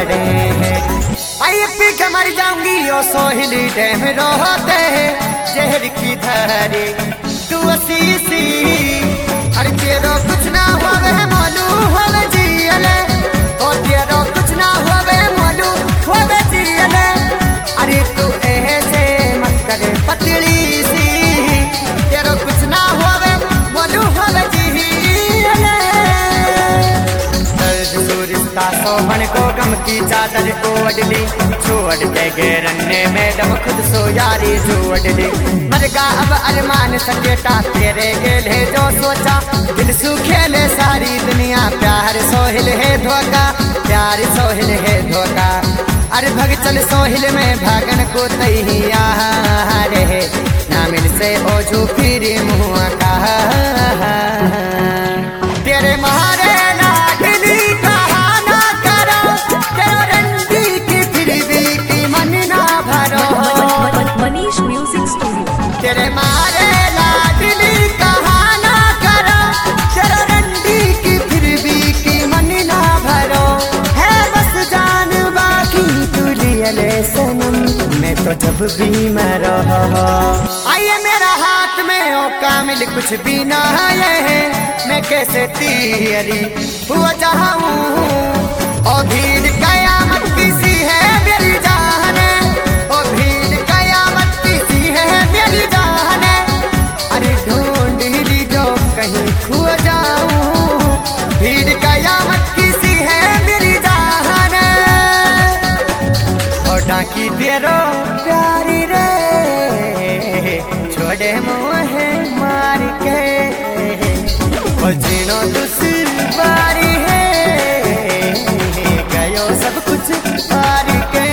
पड़े हैं। आइए पी के मर जाऊंगी ओ सोहिली डैम रोते जहर की धारे तू असीसी अरे तेरो कुछ ना होवे मालूम होवे जियले ओ तेरो कुछ ना होवे मालूम होवे जियले अरे तू ऐसे मत करे पतली सी तेरो कुछ ना होवे मालूम होवे जियले रिश्ता सोहन को गम की चादर को अडली छोड़ के घेरने में दम खुद सो यारी छोड़ ली मरगा अब अरमान सकेटा तेरे गेले जो सोचा दिल सुखेले सारी दुनिया प्यार सोहिल है धोखा प्यार सोहिल है धोखा अरे भग चल सोहिल में भागन को तैया रे ना मिल से ओझू फिर मुँह का तेरे मारे तेरे मारे लाडली कहाना करो तेरा रंडी की फिर भी की मन ना भरो है बस जान बाकी तू लियले सनम मैं तो जब भी मरो आइए मेरा हाथ में ओ कामिल कुछ भी ना है मैं कैसे तेरी हुआ चाहूँ ओ भीड़ कयामत किसी है मेरी जान ओ भीड़ कयामत किसी है मेरी जान अरे ढूंढ ली जो कहीं खो जाऊं भीड़ कयामत किसी है मेरी जान और डाकी तेरो प्यारी रे छोड़े मोहे मार के और जीनो दुश्वारी है गयो सब कुछ पार के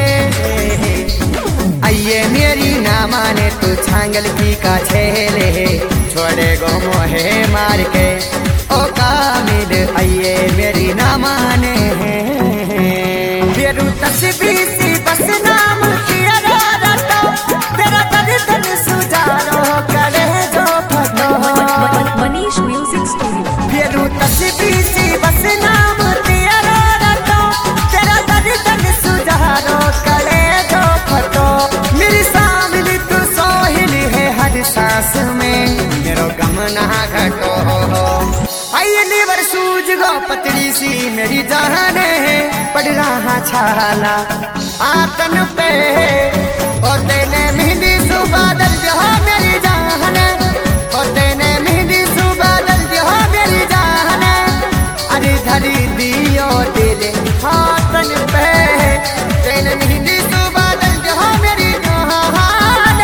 आइए मेरी ना माने तू छांगल की का छेले छोड़े गो मोहे मार के ओ कामिल आइए मेरी ना माने तेरू तस्वीर सी बस नाम किया रहता तेरा दर्द सुजारो करे जो फटो मनीष म्यूजिक स्टूडियो तेरू तस्वीर सी बस नाम किया रहता तेरा दर्द सुजारो करे जो फटो मेरी सामने तू सोहिल है हर सांस में मेरो गम ना घटो आइए लीवर सूझ गो पतली सी मेरी जान है पड़ रहा छाला आतन पे और तेने मेहंदी सुबादल जो मेरी जान और तेने मेहंदी सुबादल जो मेरी जान अरे धरी दियो दिल हाथन पे तेने मेहंदी सुबादल जो मेरी जान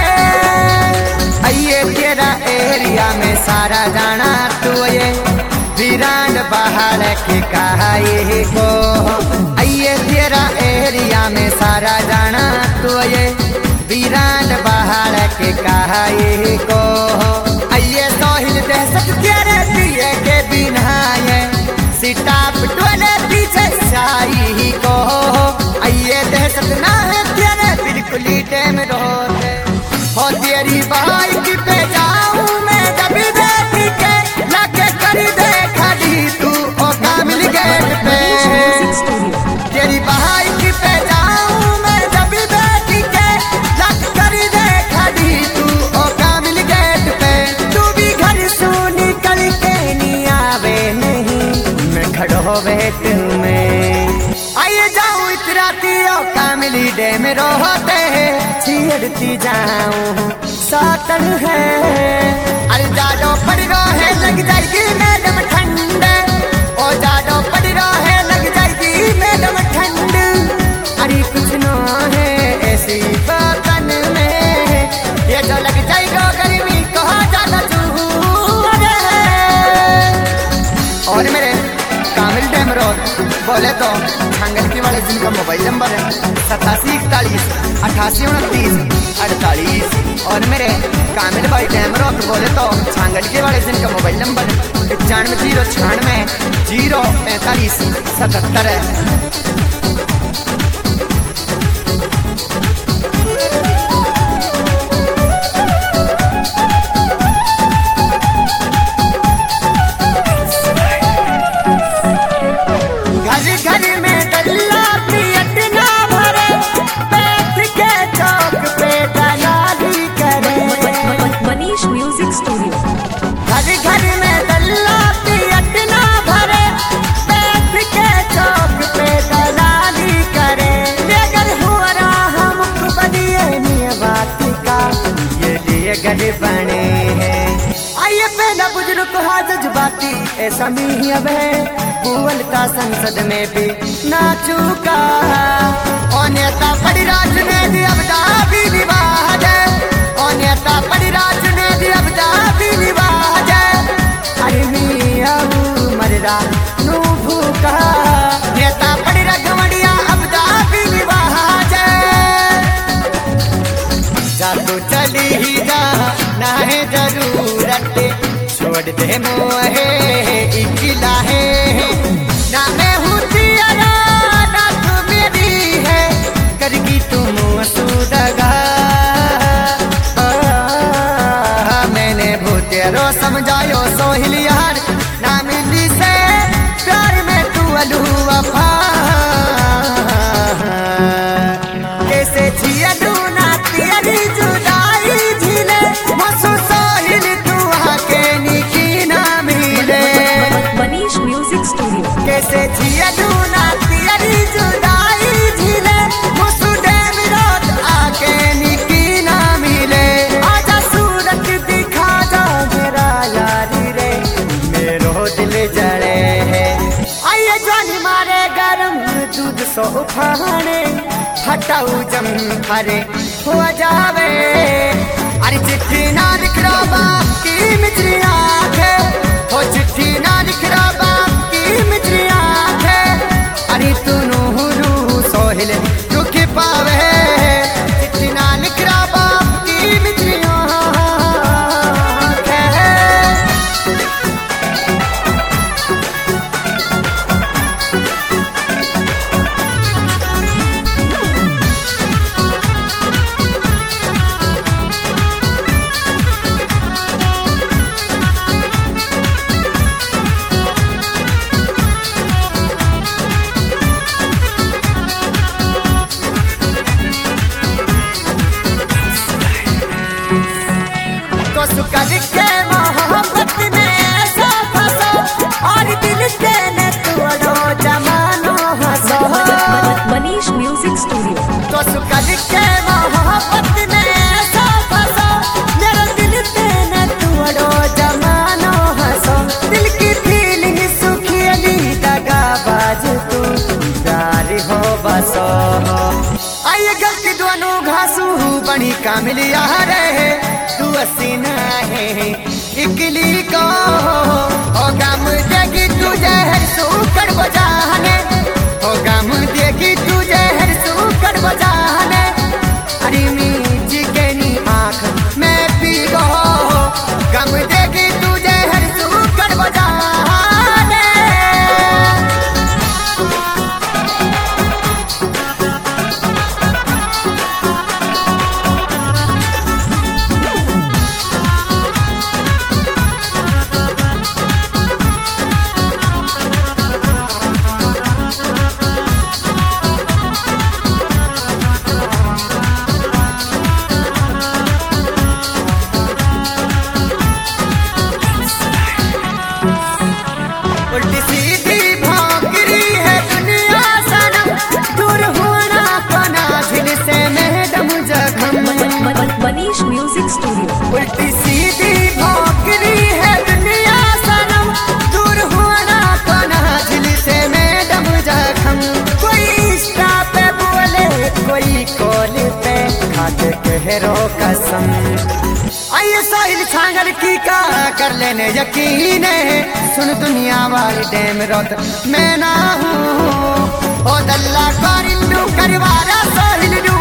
आइए तेरा एरिया में सारा जाना तू ये वीरान बाहर के कहा ये को आइए तेरा एरिया में सारा जाना तू ये वीरान बाहर के कहा ये को आइए सोहिल दहशत तेरे दिए के बिना ये सिटाप टोले पीछे शाही को आइए दहशत ना है तेरे बिल्कुल ही टाइम रोते हो तेरी बाइक पे जाऊं मैं जब देख के लगे कर दे खड़ी तू ओ कामिल गेट पे तेरी बाइक पे जाऊं मैं जब देख के लग कर दे खड़ी तू ओ कामिल गेट पे तू भी घर से निकल के नहीं आवे नहीं मैं खड़ो वेट में आइए जाऊं इतराती ओ कामिली डैम रोते छेड़ती जाऊं सातन है अरे जाडो पड़ रहा है लग जाएगी मैडम ठंड ओ जाडो पड़ रहा है लग जाएगी मैडम ठंड अरे कुछ ना है ऐसी बातन में ये जो लग जाएगा गर्मी कहाँ ज्यादा चूर है और मेरे कामिल डैम रोड बोले तो छांगल की वाले जिनका मोबाइल नंबर है 8741882948 और मेरे कामिल भाई डैम रोड बोले तो छांगल के वाले जिनका मोबाइल नंबर 9509604577 है। घर घर में डल्ला ऐसा भी अब है बोलता संसद में भी ना चुका और नेता बड़ी राज ने दी अब दाबी निवाज और नेता बड़ी राज ने दी अब दाबी निवाज अरे मियां मरदा नू भूखा नेता बड़ी रगवड़िया अब दाबी निवाज जा तो चली ही जा ना है जरूरत छोड़ दे मोहे इकिला है ना मैं हूँ तेरा ना तू मेरी है करगी तुम सूदगा मैंने भूतेरो समझायो सोहिलियार ना मिली से प्यार में तू अलुआ फा कैसे जिया ना तेरी जुदाई झीले मसू सोहिल तू आके निकी ना मिले Manish Music Studio. कैसे जिया ना तेरी जुदाई झीले मसू डैम रोड आके निकी ना मिले आजा सूरत दिखा जा मेरा यारी रे मेरो दिल जड़े है आइए जानी मारे गरम दूध सो उफाने हटाऊ जम हरे हो जावे अरे चिट्ठी ना लिख रहा बाप की मित्री आंखें हो चिट्ठी ना लिख रहा बाप की मित्री आंखें अरे तू नूरू सोहिल दुख पावे चिट्ठी ना लिख रहा बाप की मित्री आंखें तो सुकर के मोहब्बत में ऐसा फंसो और दिल के न तोड़ो जमानो हंसो Manish Music Studio. तो सुकर के मोहब्बत में ऐसा फंसो मेरा दिल के न तोड़ो जमानो हंसो दिल की फीलिंग सुखी अली दगा बाज तू दार हो बसो आइए गलती दोनों घासू बनी कामिल यार है तू हसीना है इकली को ओ गम देगी तुझे हर सूकर बजाने ओ गम देगी तुझे हर सूकर बजाने अरे मीठी के नी आँख में पी गो गम देगी तुझे हर सूकर बजाने उल्टी सीधी भौंकरी है दुनिया सनम दूर होना पना दिल से मैडम जखम Manish Music Studio. उल्टी सीधी भौंकरी है दुनिया सनम दूर होना पना दिल से मैडम जखम कोई इंस्टा पे बोले कोई कॉल पे खाते कहरो कसम आइए साहिल छांगल की का कर लेने यकीन है सुन दुनिया वाली डैम रोत मैं ना हूँ ओ दल्ला करिंदू करवारा साहिल